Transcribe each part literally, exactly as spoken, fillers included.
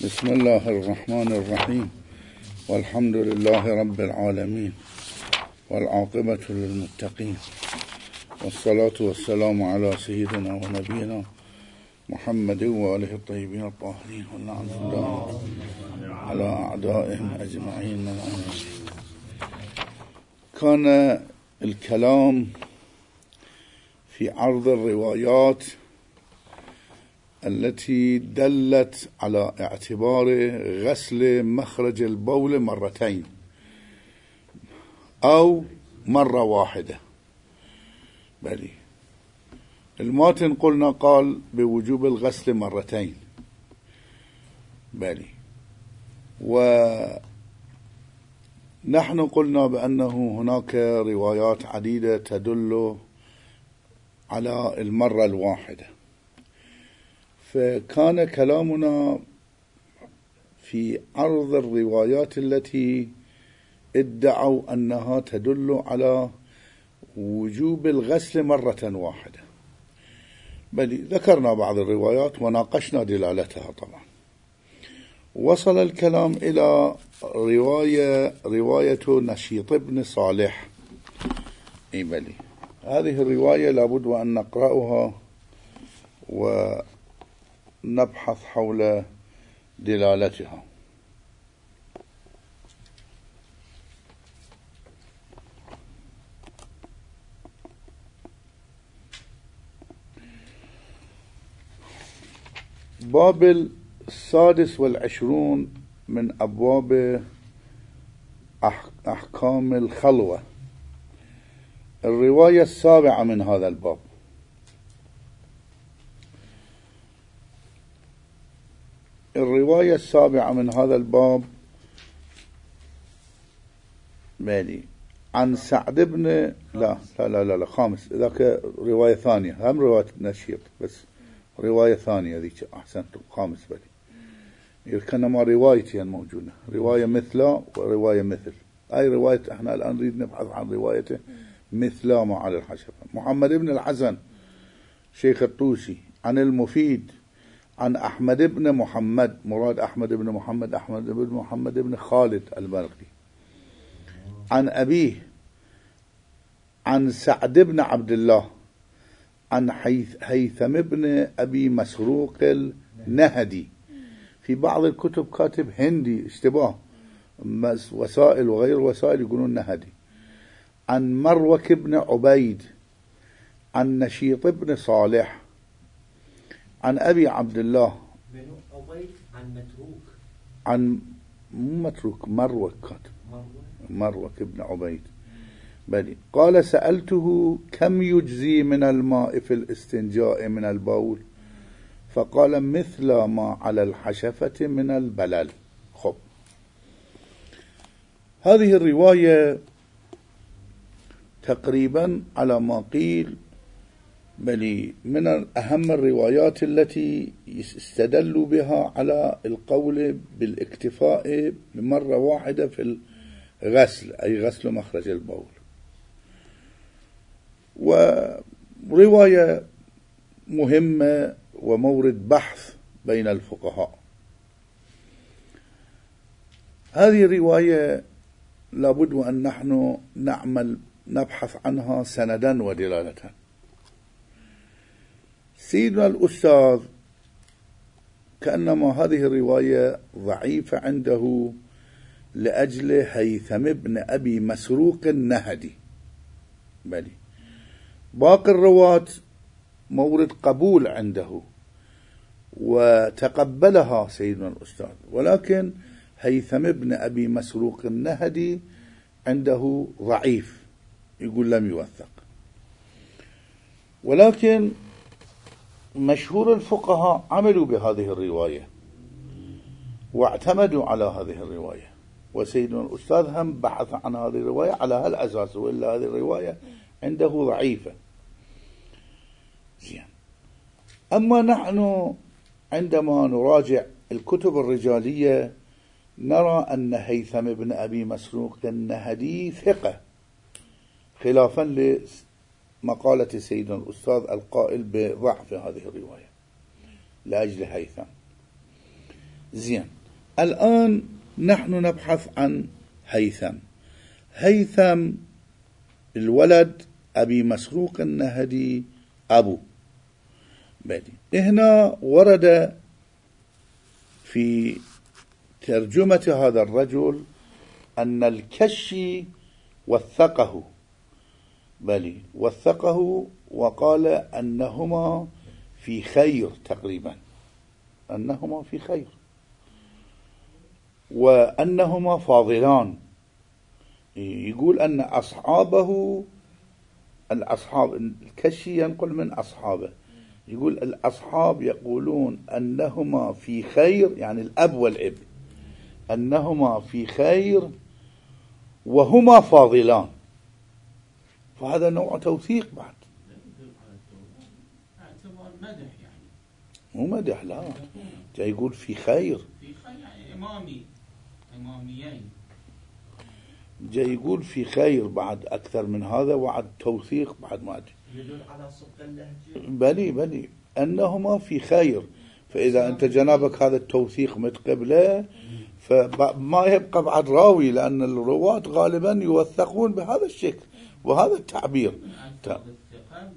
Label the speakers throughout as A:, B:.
A: بسم الله الرحمن الرحيم، والحمد لله رب العالمين، والعاقبة للمتقين، والصلاة والسلام على سيدنا ونبينا محمد وآله الطيبين الطاهرين، واللعنة الله على أعدائهم أجمعين. كان الكلام في عرض الروايات التي دلت على اعتبار غسل مخرج البول مرتين أو مرة واحدة. بلي الماتن قلنا قال بوجوب الغسل مرتين، بلي ونحن قلنا بأنه هناك روايات عديدة تدل على المرة الواحدة. فكان كلامنا في عرض الروايات التي ادعوا أنها تدل على وجوب الغسل مرة واحدة، بل ذكرنا بعض الروايات وناقشنا دلالتها. طبعا وصل الكلام إلى رواية رواية نشيط بن صالح. إيه بلي هذه الرواية لابد وأن نقرأها و نبحث حول دلالتها. باب السادس والعشرون من أبواب أحكام الخلوة، الرواية السابعة من هذا الباب. الرواية السابعة من هذا الباب مالي عن سعد بن لا لا لا لا, لا خامس، ذاك رواية ثانية، هم رواية نشيط بس رواية ثانية ذيك أحسن خامس. بلي كانما روايتين موجودة، رواية مثلا ورواية مثل. أي رواية احنا الآن نريد نبحث عن روايته مثلا ما على الحشفة. محمد بن الحسن شيخ الطوسي عن المفيد عن أحمد بن محمد، مراد أحمد بن محمد أحمد بن محمد بن خالد البلخي، عن أبيه عن سعد بن عبد الله عن هيثم بن أبي مسروق النهدي. في بعض الكتب كاتب هندي، اشتباه، وسائل وغير وسائل يقولون نهدي. عن مروك بن عبيد عن نشيط بن صالح عن أبي عبد الله
B: بن عبيد عن متروك
A: عن مو متروك مروك كاتب مروك بن عبيد. بلي قال سألته كم يجزي من الماء في الاستنجاء من البول، فقال مثل ما على الحشفة من البلل. خب هذه الرواية تقريبا على ما قيل بل من أهم الروايات التي استدلوا بها على القول بالاكتفاء بمرة واحدة في الغسل، أي غسل مخرج البول. ورواية مهمة ومورد بحث بين الفقهاء. هذه الرواية لابد أن نحن نعمل نبحث عنها سندا ودلالة. سيدنا الأستاذ كأنما هذه الرواية ضعيفة عنده لأجل هيثم بن أبي مسروق النهدي. بلي باقي الرواة مورد قبول عنده وتقبلها سيدنا الأستاذ، ولكن هيثم بن أبي مسروق النهدي عنده ضعيف، يقول لم يوثق. ولكن مشهور الفقهاء عملوا بهذه الرواية واعتمدوا على هذه الرواية، وسيدنا الأستاذ هم بحث عن هذه الرواية على هالأساس، وإلا هذه الرواية عنده ضعيفة. زين. أما نحن عندما نراجع الكتب الرجالية نرى أن هيثم بن أبي مسروق النهدي ثقة، خلافا لمقالة سيدنا الأستاذ القائل بضعف هذه الرواية لأجل هيثم. زين. الآن نحن نبحث عن هيثم. هيثم الولد أبي مسروق النهدي أبو بدي. هنا ورد في ترجمة هذا الرجل أن الكشي وثقه، بلي وثقه وقال أنهما في خير تقريبا، أنهما في خير وأنهما فاضلان. يقول أن أصحابه الأصحاب، الكشي ينقل من أصحابه، يقول الأصحاب يقولون أنهما في خير، يعني الأب والابن أنهما في خير وهما فاضلان. فهذا نوع توثيق بعد،
C: مدح يعني،
A: مو مدح، لا جاي يقول في خير،
C: في خير يعني إمامي إماميين، جاي
A: يقول في خير بعد أكثر من هذا، وعد توثيق بعد ما أدري،
B: يدل على صدق اللهجة.
A: بلي بلي أنهما في خير. فإذا أنت جنابك هذا التوثيق متقبله فما يبقى بعد راوي، لأن الرواة غالبا يوثقون بهذا الشكل وهذا التعبير.
C: الثقة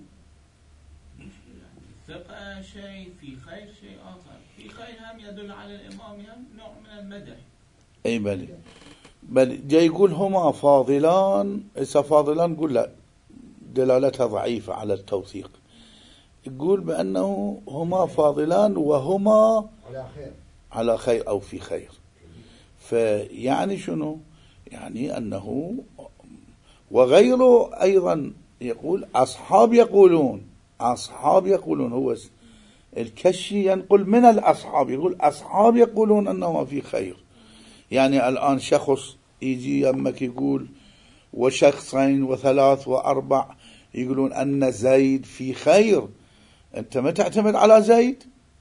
C: الثقة شيء، في خير شيء آخر. في خير هم يدل على الإمام، هم نوع من المدح.
A: أي بلي بل جاي يقول هما فاضلان. إذا فاضلان قول لا، دلالتها ضعيفة على التوثيق. يقول بأنه هما فاضلان وهما
D: على خير،
A: على خير أو في خير. فيعني شنو؟ يعني أنه وغيره أيضا يقول أصحاب يقولون أصحاب يقولون هو الكشي ينقل من الأصحاب، يقول أصحاب يقولون أنهما في خير. يعني الآن شخص يجي يمك يقول وشخصين وثلاث وأربع يقولون أن زيد في خير، أنت ما تعتمد على زيد.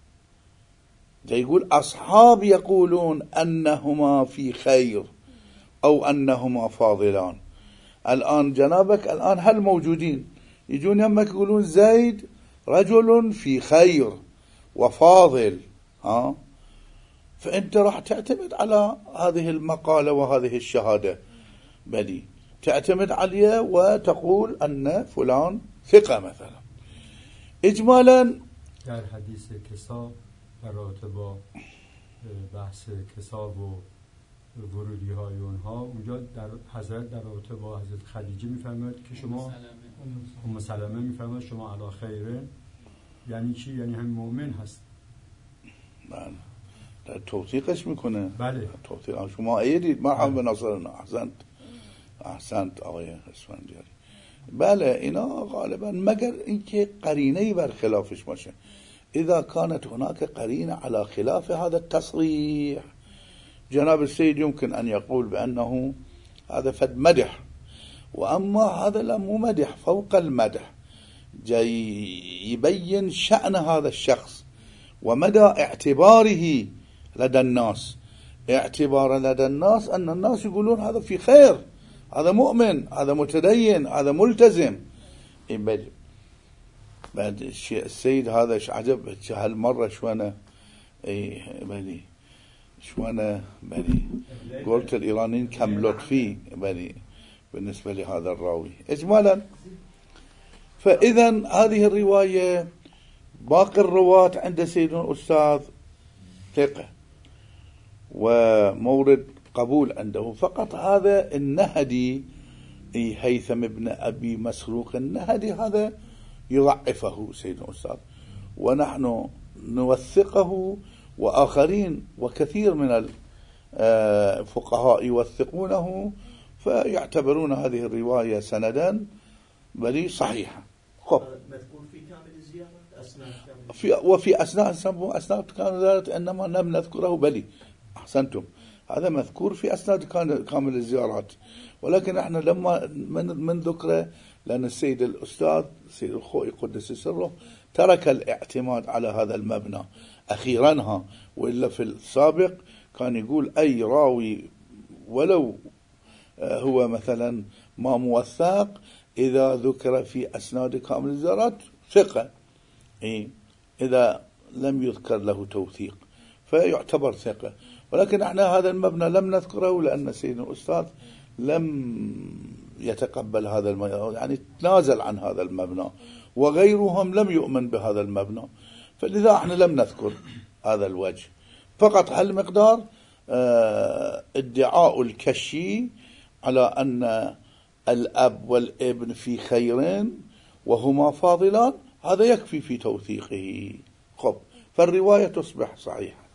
A: يقول أصحاب يقولون أنهما في خير أو أنهما فاضلان. الآن جنابك الآن هل موجودين يجون يمك يقولون زيد رجل في خير وفاضل، ها، فأنت راح تعتمد على هذه المقالة وهذه الشهادة، بدي تعتمد عليها وتقول أن فلان ثقة مثلا. إجمالا
E: در حدیث کسا در رابطه با بحث کسا و ورودی های اونها، اونجا در حضرت در رابطه با حضرت خدیجه میفرماید که شما ام سلمه میفرماید شما علی خیره، یعنی چی؟ یعنی هم مؤمن هست.
A: بله توثیقش میکنه.
E: بله
A: توثیق شما ایدید. مرحبا به ناصرنا. احسنت احسنت آقای اسفندیاری. بله اینا غالبا مگر اینکه قرینه‌ای بر خلافش باشه. اذا كانت هناك قرينة على خلاف هذا التصريح جناب السيد يمكن أن يقول بأنه هذا فد مدح، وأما هذا لا مو مدح، فوق المدح، جاي يبين شأن هذا الشخص ومدى اعتباره لدى الناس. اعتبار لدى الناس أن الناس يقولون هذا في خير، هذا مؤمن، هذا متدين، هذا ملتزم. يبدي بعد الشيء السيد هذا ايش عجب هالمرة شوانا اي بني شوانا بني قلت الإيرانيين كم لطفي بني بالنسبة لهذا الراوي إجمالا. فإذا هذه الرواية باقي الرواة عند سيدنا الأستاذ ثقة ومورد قبول عنده، فقط هذا النهدي هيثم بن أبي مسروق النهدي هذا يضعفه سيدنا الأستاذ، ونحن نوثقه، وآخرين وكثير من الفقهاء يوثقونه، فيعتبرون هذه الرواية سندا بل صحيحة. خب
B: مذكور في كامل الزيارات أثناء
A: في وفي أثناء أثناء كامل الزيارات إنما لم نذكره. بلي أحسنتم، هذا مذكور في أثناء كامل الزيارات، ولكن احنا لما من, من ذكره لأن السيد الأستاذ السيد الخوئي قدس سره ترك الاعتماد على هذا المبنى أخيرا، وإلا في السابق كان يقول أي راوي ولو هو مثلا ما موثق إذا ذكر في أسناد كامل الزيارات ثقة، إذا لم يذكر له توثيق. فيعتبر ثقة. ولكن احنا هذا المبنى لم نذكره لأن سيدنا الأستاذ لم يتقبل هذا المبنى، يعني تنازل عن هذا المبنى، وغيرهم لم يؤمن بهذا المبنى، فلذا احنا لم نذكر هذا الوجه. فقط هالمقدار اه ادعاء الكشي على أن الأب والابن في خير وهما فاضلان، هذا يكفي في توثيقه. خب، فالرواية تصبح صحيحة.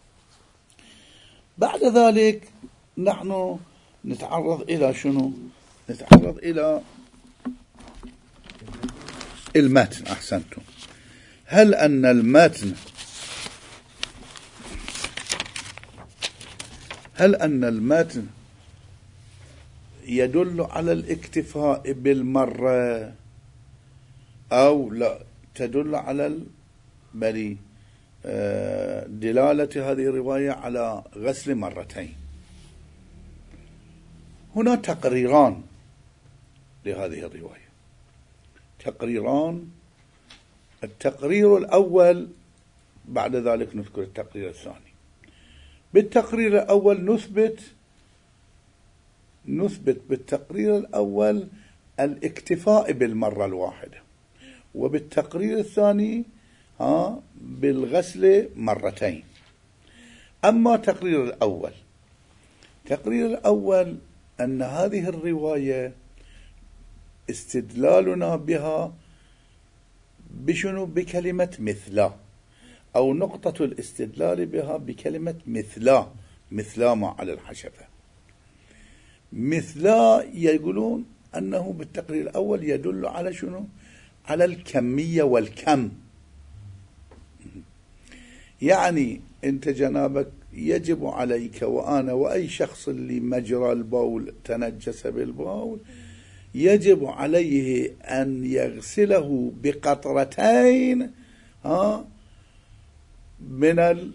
A: بعد ذلك نحن نتعرض إلى شنو؟ نتعرض إلى المتن. أحسنتم. هل أن المتن هل أن المتن يدل على الاكتفاء بالمرة أو لا تدل على بل دلالة هذه الرواية على غسل مرتين؟ هنا تقريران لهذه الرواية، تقريران. التقرير الأول بعد ذلك نذكر التقرير الثاني. بالتقرير الأول نثبت نثبت بالتقرير الأول الاكتفاء بالمرة الواحدة، وبالتقرير الثاني ها بالغسل مرتين. أما تقرير الأول تقرير الأول أن هذه الرواية استدلالنا بها بشنو؟ بكلمة مثلا، أو نقطة الاستدلال بها بكلمة مثلا، مثلا ما على الحشفة. مثلا يقولون أنه بالتقرير الأول يدل على شنو؟ على الكمية والكم. يعني أنت جنابك يجب عليك وأنا وأي شخص اللي مجرى البول تنجس بالبول يجب عليه أن يغسله بقطرتين ها من ال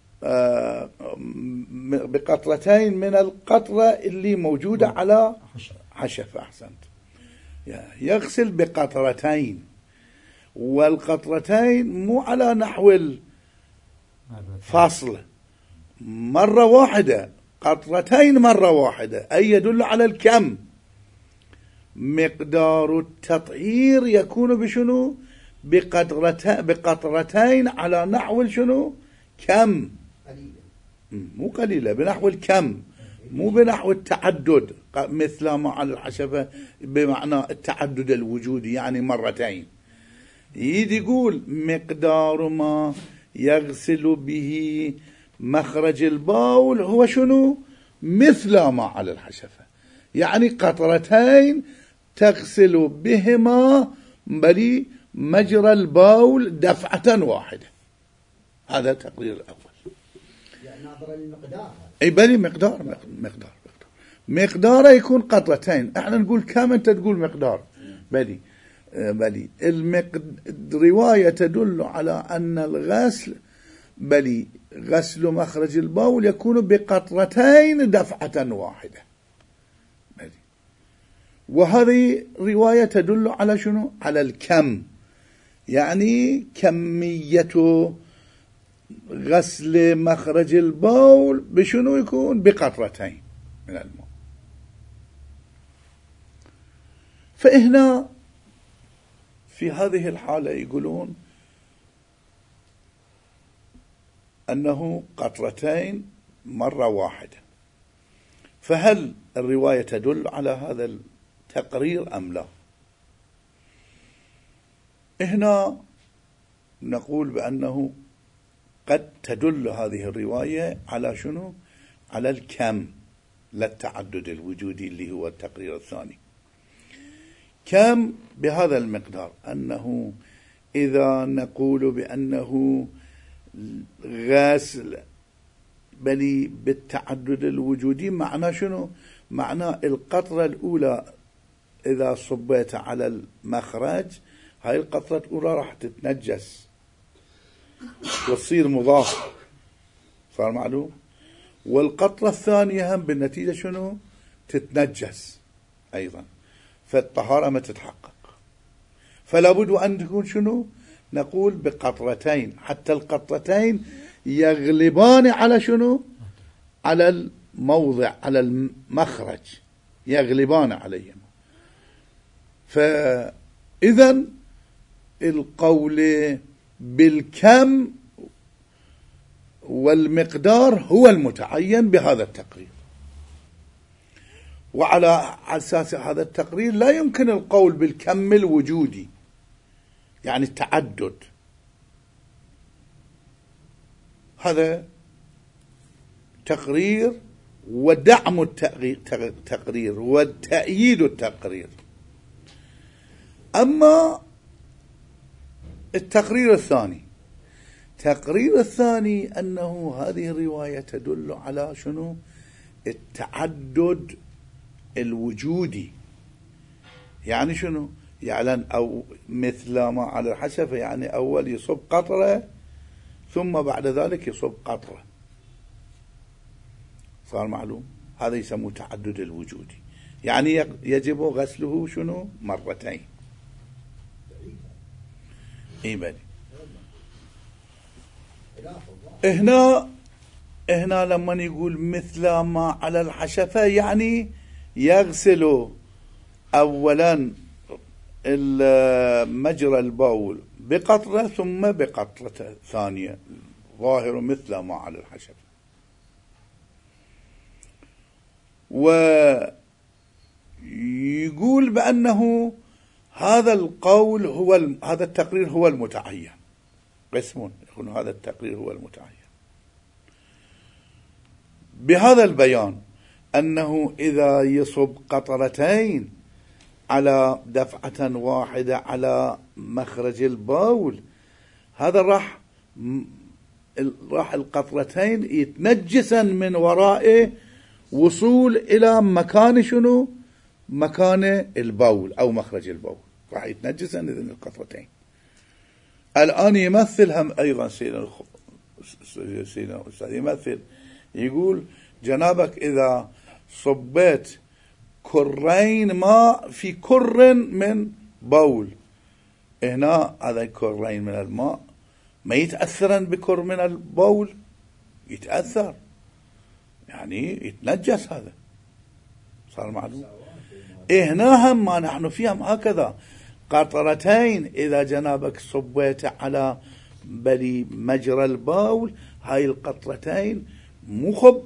A: بقطرتين من القطرة اللي موجودة على حشفة. أحسنت. يغسل بقطرتين، والقطرتين مو على نحو الفاصل، مرة واحدة، قطرتين مرة واحدة، أي يدل على الكم. مقدار التطهير يكون بشنو؟ بقطرتين على نحو شنو؟ كم، مو قليلة، بنحو الكم، مو بنحو التعدد مثل ما على الحشفة بمعنى التعدد الوجودي، يعني مرتين. يدي يقول مقدار ما يغسل به مخرج البول هو شنو؟ مثل ما على الحشفة، يعني قطرتين تغسل بهما بلي مجرى البول دفعة واحدة. هذا التقرير الأول.
D: يعني ناظر المقدار.
A: أي بلي مقدار مقدار مقدار مقداره يكون قطرتين. احنا نقول كم، انت تقول مقدار. بلي بلي الرواية تدل على أن الغسل بلي غسل مخرج البول يكون بقطرتين دفعة واحدة. بلي. وهذه رواية تدل على شنو؟ على الكم، يعني كمية غسل مخرج البول بشنو يكون؟ بقطرتين من الماء. فهنا في هذه الحالة يقولون أنه قطرتين مرة واحدة. فهل الرواية تدل على هذا التقرير أم لا؟ هنا نقول بأنه قد تدل هذه الرواية على شنو؟ على الكم، لا التعدد الوجودي اللي هو التقرير الثاني. كم بهذا المقدار، أنه إذا نقول بأنه غاسل بلي بالتعدد الوجودي، معناه شنو؟ معناه القطرة الأولى إذا صبيت على المخرج، هاي القطرة الأولى راح تتنجس وتصير مضاف، صار معلوم. والقطرة الثانية هم بالنتيجة شنو؟ تتنجس أيضا، فالطهارة ما تتحقق. فلا بد أن تكون شنو؟ نقول بقطرتين، حتى القطرتين يغلبان على شنو؟ على الموضع، على المخرج، يغلبان عليهم. فإذا القول بالكم والمقدار هو المتعين بهذا التقرير، وعلى أساس هذا التقرير لا يمكن القول بالكم الوجودي، يعني التعدد. هذا تقرير ودعم التقرير وتأييد التقرير. أما التقرير الثاني، التقرير الثاني أنه هذه الرواية تدل على شنو؟ التعدد الوجودي. يعني شنو؟ يعني أو مثل ما على الحشفة، يعني أول يصب قطرة ثم بعد ذلك يصب قطرة، صار معلوم. هذا يسموه تعدد الوجودي، يعني يجب غسله شنو؟ مرتين. اي بني. هنا هنا لما يقول مثل ما على الحشفة، يعني يغسل أولا مجرى البول بقطرة ثم بقطرة ثانية، ظاهر مثل ما على الحشفة. ويقول بأنه هذا القول هو الم... هذا التقرير هو المتعين، قسمون يقول هذا التقرير هو المتعين بهذا البيان، أنه إذا يصب قطرتين على دفعة واحدة على مخرج البول، هذا راح راح القطرتين يتنجسا من ورائه وصول إلى مكان شنو؟ مكان البول أو مخرج البول، راح يتنجسا إذن القطرتين. الآن يمثل هم أيضا سيدنا سيدنا الأستاذ يمثل، يقول جنابك إذا صبيت كرين ماء في كر من بول، هنا هذا كرين من الماء ما يتأثرن بكر من البول، يتأثر يعني يتنجس، هذا صار معلوم. هنا هم ما نحن فيهم هكذا، قطرتين إذا جنابك صبيت على بلي مجرى البول، هاي القطرتين مو خب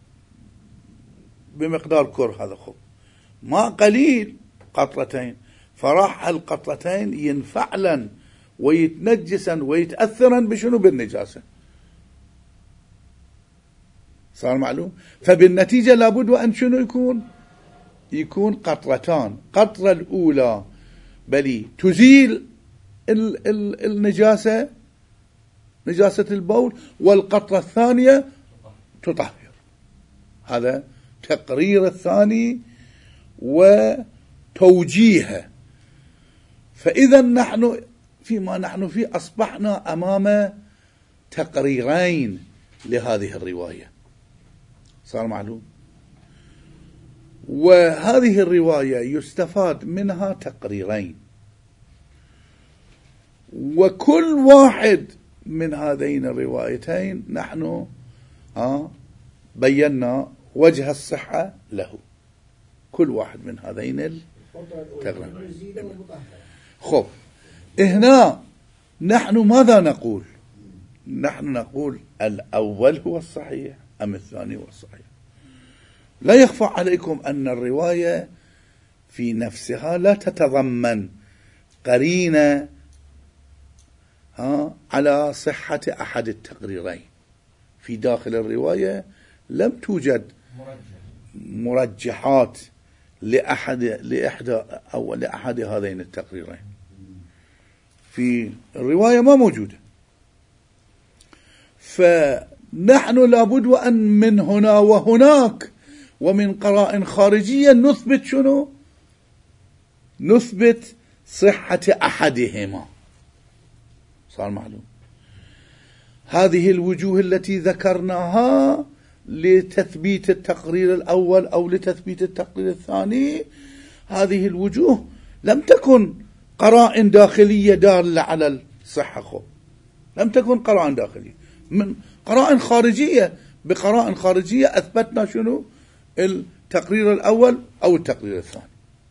A: بمقدار كر، هذا خب ما قليل قطرتين، فراح القطرتين ينفعلن ويتنجسن ويتأثرن بشنو؟ بالنجاسة، صار معلوم. فبالنتيجة لابد وأن شنو يكون؟ يكون قطرتان، قطرة الأولى بلي تزيل ال ال النجاسة، نجاسة البول، والقطرة الثانية تطهر. هذا تقرير الثاني وتوجيهه. فإذا نحن فيما نحن فيه أصبحنا أمام تقريرين لهذه الرواية، صار معلوم. وهذه الرواية يستفاد منها تقريرين، وكل واحد من هذين الروايتين نحن آه بينا وجه الصحة له، كل واحد من هذين التقريرين. خب هنا نحن ماذا نقول؟ نحن نقول الأول هو الصحيح أم الثاني هو الصحيح؟ لا يخفى عليكم أن الرواية في نفسها لا تتضمن قرينة ها على صحة أحد التقريرين. في داخل الرواية لم توجد مرجحات لأحد لإحدى أو لأحد هذين التقريرين، في الرواية ما موجودة. فنحن لابد وأن من هنا وهناك ومن قرائن خارجية نثبت شنو؟ نثبت صحة أحدهما، صار معلوم. هذه الوجوه التي ذكرناها لتثبيت التقرير الأول أو لتثبيت التقرير الثاني، هذه الوجوه لم تكن قرائن داخلية دالة على الصحة، خب لم تكن قرائن داخلية، من قرائن خارجية، بقرائن خارجية أثبتنا شنو؟ التقرير الأول أو التقرير الثاني.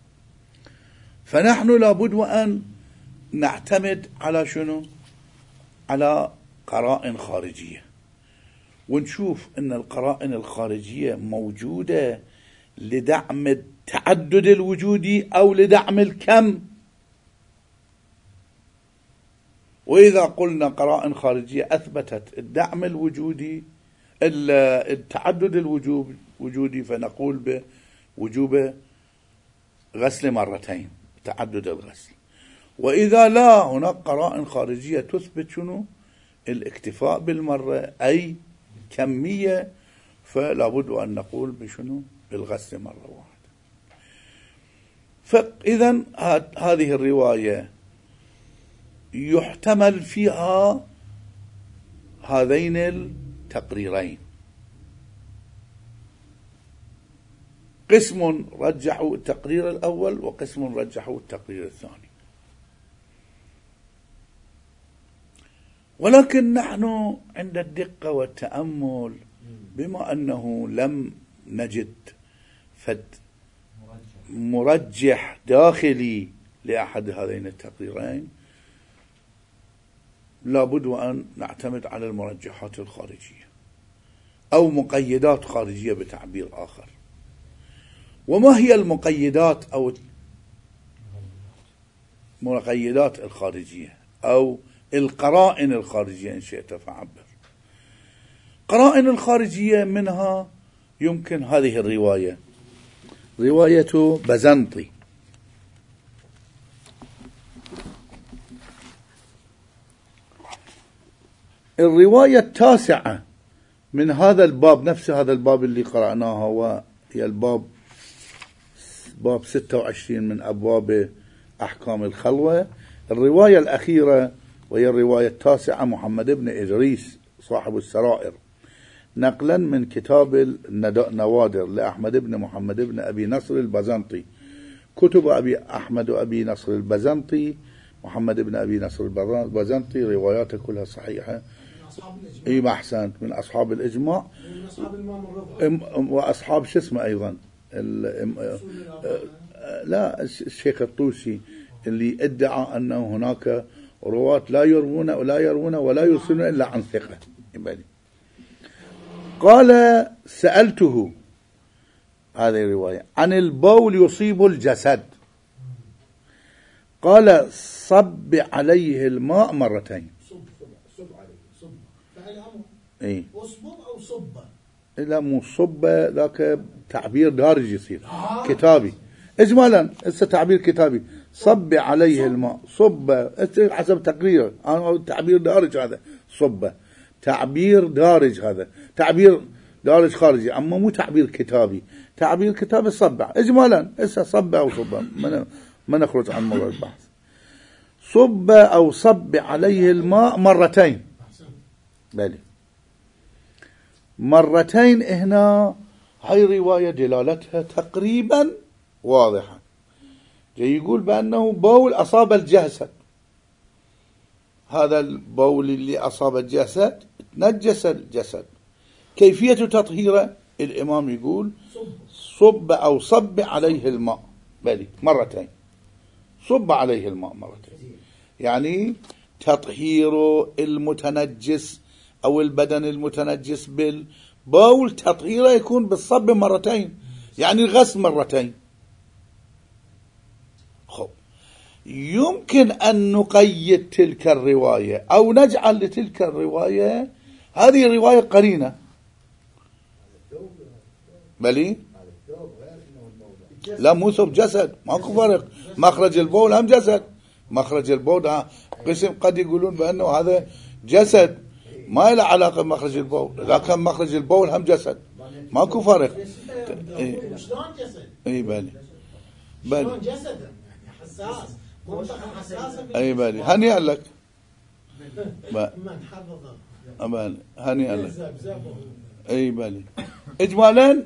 A: فنحن لابد وأن نعتمد على شنو؟ على قرائن خارجية، ونشوف أن القرائن الخارجية موجودة لدعم التعدد الوجودي أو لدعم الكم. وإذا قلنا قرائن خارجية أثبتت الدعم الوجودي التعدد الوجودي فنقول بوجوب غسل مرتين، تعدد الغسل. وإذا لا، هناك قرائن خارجية تثبت شنو؟ الاكتفاء بالمرة أي كمية، فلا بد أن نقول بشنو؟ بالغسل مرة واحدة. فإذا هذه الرواية يحتمل فيها هذين التقريرين، قسم رجحوا التقرير الأول وقسم رجحوا التقرير الثاني. ولكن نحن عند الدقة والتأمل، بما أنه لم نجد فد مرجح داخلي لأحد هذين التقريرين، لابد أن نعتمد على المرجحات الخارجية أو مقيدات خارجية بتعبير آخر. وما هي المقيدات أو المقيدات الخارجية أو القرائن الخارجية إن شئت فعبر؟ قرائن الخارجية منها يمكن هذه الرواية، رواية بزنطي. الرواية التاسعة من هذا الباب، نفس هذا الباب اللي قرأناه، وهي الباب باب ستة وعشرين من أبواب أحكام الخلوة. الرواية الأخيرة وهي الرواية التاسعة، محمد بن إدريس صاحب السرائر، نقلا من كتاب النوادر لأحمد بن محمد بن أبي نصر البزنطي. كتب أبي أحمد وأبي نصر البزنطي، محمد بن أبي نصر البزنطي، رواياته كلها صحيحة. اي ما احسنت، من اصحاب الاجماع، من اصحاب الامام الرضا، واصحاب شو اسمه ايضا لا الشيخ الطوسي اللي ادعى انه هناك رواة لا يروون ولا يروون ولا يرسلون الا عن ثقة. قال سألته، هذه الرواية، عن البول يصيب الجسد، قال صب عليه الماء مرتين. ايه
D: اصبب او صبه؟
A: لا مو صبه، ذاك تعبير دارج يصير آه. كتابي اجمالا، هسه تعبير كتابي. صب عليه الماء، صبه حسب تقرير، انا تعبير دارج هذا، صبه تعبير دارج، هذا تعبير دارج خارجي، اما مو تعبير كتابي. تعبير كتابي صبع اجمالا، هسه صبه او صبه، ما ما نخرج عن موضوع البحث. صب او صب عليه الماء مرتين، بلي مرتين. هنا هاي رواية دلالتها تقريبا واضحة، جاي يقول بأنه بول أصاب الجسد، هذا البول اللي أصاب الجسد تنجس الجسد. كيفية تطهيره؟ الإمام يقول صب أو صب عليه الماء، بلي مرتين، صب عليه الماء مرتين، يعني تطهير المتنجس أو البدن المتنجس بالبول تطهيره يكون بالصب مرتين، يعني الغسل مرتين. خب يمكن أن نقيد تلك الرواية أو نجعل لتلك الرواية هذه الرواية قرينة، بلي لا مو ثوب جسد، ماكو فرق، مخرج البول هم جسد، مخرج البول قسم قد يقولون بأنه هذا جسد ما له علاقة بمخرج البول، لكن مخرج البول هم جسد، ماكو فرق.
D: شلون جسد؟
A: اي بالي بالي
D: شلون جسد حساس، منطقة حساسة.
A: اي بالي هنيئا لك،
D: من حفظه
A: بالي هنيئا لك. اي بالي اجمالا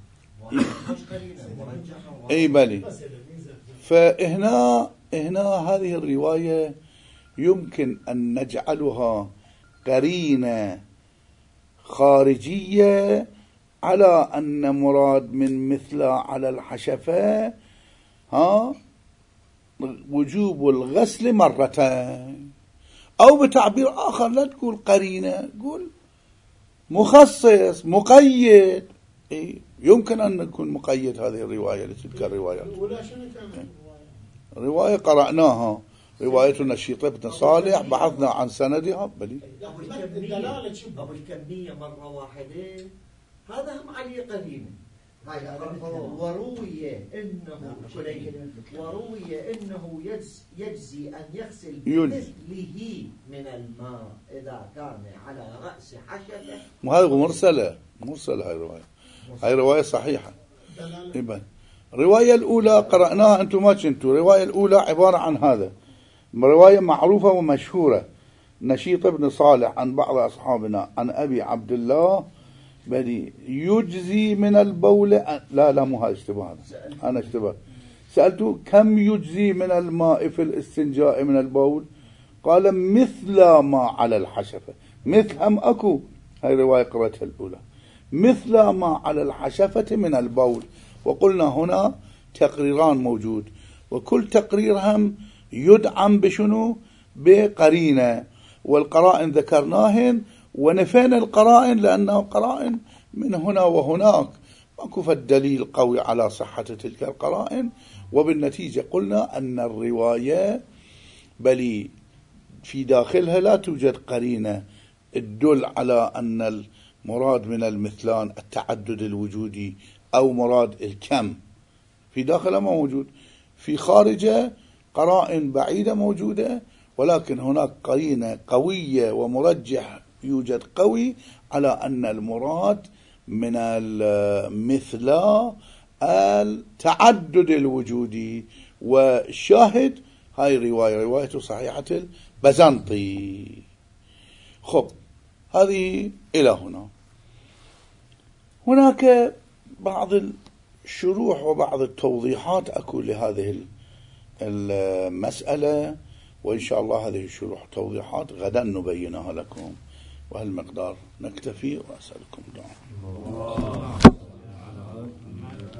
A: اي بالي. فهنا هنا هذه الرواية يمكن أن نجعلها قرينة خارجية على أن مراد من مثل على الحشفة ها وجوب الغسل مرتين، أو بتعبير آخر لا تقول قرينة، قول مخصص مقيد. إيه؟ يمكن أن نكون مقيد هذه الرواية لتلك الروايات. رواية قرأناها رواية النشيط بن صالح بحثنا عن سندها بلي
B: أبو الكمية مرة واحدة هذا هم عليه قرينة. وروي إنه وروي إنه يجزي أن يغسل بمثله من الماء إذا كان على رأس حشفة.
A: هذه مرسلة مرسلة هاي الرواية، هاي رواية صحيحة. إبن الرواية الأولى قرأناها أنتم ما كنتوا. الرواية الأولى عبارة عن هذا، رواية معروفة ومشهورة، نشيط بن صالح عن بعض أصحابنا عن أبي عبد الله بدي يجزي من البول. لا لا مو هذا اشتباه، أنا اشتباه. سألته كم يجزي من الماء في الاستنجاء من البول؟ قال مثل ما على الحشفة. مثل هم أكو، هاي رواية قرأتها الأولى، مثل ما على الحشفة من البول. وقلنا هنا تقريران موجود، وكل تقرير هم يدعم بشنو؟ بقرينة، والقرائن ذكرناهن ونفينا القرائن لأنه قرائن من هنا وهناك، ماكو فالدليل قوي على صحة تلك القرائن. وبالنتيجة قلنا أن الرواية بل في داخلها لا توجد قرينة تدل على أن المراد من المثلان التعدد الوجودي أو مراد الكم، في داخلها ما موجود. في خارجه قرائن بعيدة موجودة، ولكن هناك قرينة قوية ومرجح يوجد قوي على أن المراد من المثلى التعدد الوجودي. والشاهد هاي الرواية رواية صحيحة البزنطي. خب هذه إلى هنا. هناك بعض الشروح وبعض التوضيحات أكو لهذه المسألة، وإن شاء الله هذه الشروح توضيحات غدا نبينها لكم. وهالمقدار نكتفي، وأسألكم دعاء.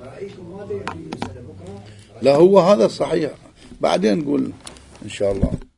A: لا هو هذا صحيح، بعدين نقول إن شاء الله.